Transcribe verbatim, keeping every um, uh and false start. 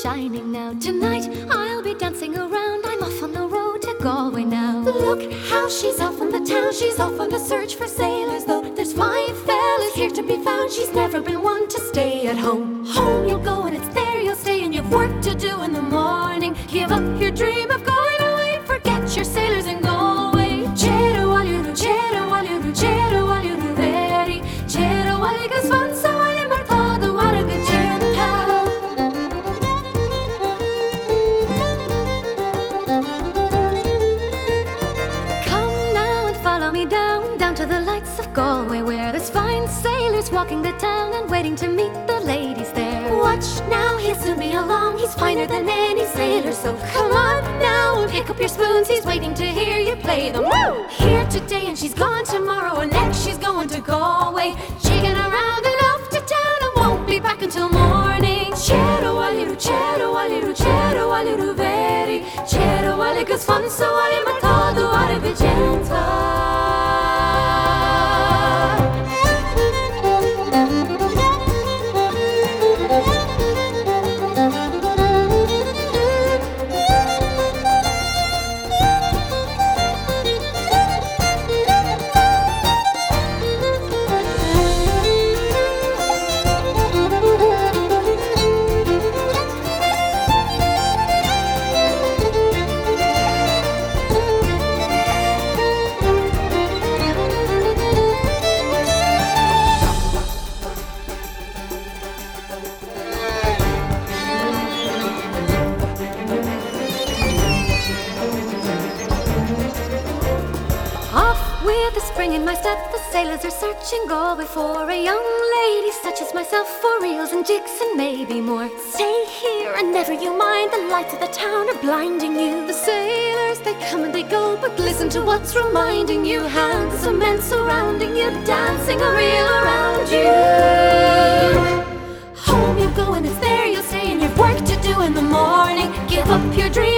shining now. Tonight I'll be dancing around. I'm off on the road to Galway now. Look how she's off on the town. She's off on the search for sailors, though there's fine fellas here to be found. She's never been one to stay at home. Home you'll go and it's there you'll stay, and you've work to do in the morning. Give up your dream of going away. Forget your sailors and Galway. Chero waliru, chero waliru, chero waliru veri. Chero waligas fan sa wali martado waraga genta. Come now and follow me down, down to the lights of Galway, where there's fine sailors walking the town and waiting to meet the ladies there. Watch now, he'll soon be along. He's finer than any sailor, so come on now and pick up your spoons. He's waiting to hear you play them. Woo! Here today and she's gone tomorrow, and next she's going to Galway, jigging around and off to town and won't be back until morning. Chero waliru, chero waliru, chero waliru veri. Chero waligas fan sa wali martado wali vigenta. With a spring in my step, the sailors are searching Galway for a young lady such as myself, for reels and jigs and maybe more. Stay here and never you mind, the lights of the town are blinding you. The sailors, they come and they go, but listen to what's reminding you. Handsome men surrounding you, dancing a reel around you. Home you go and it's there you'll stay, and you've work to do in the morning. Give up your dream